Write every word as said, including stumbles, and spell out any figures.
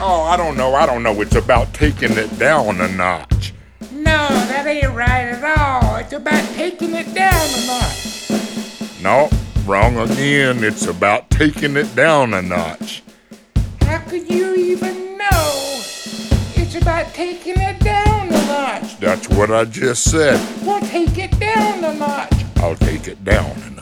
Oh, I don't know, I don't know. It's about taking it down a notch. No, that ain't right at all. It's about taking it down a notch. No, wrong again. It's about taking it down a notch. How could you even know? It's about taking it down a notch. That's what I just said. Well, take it down a notch. I'll take it down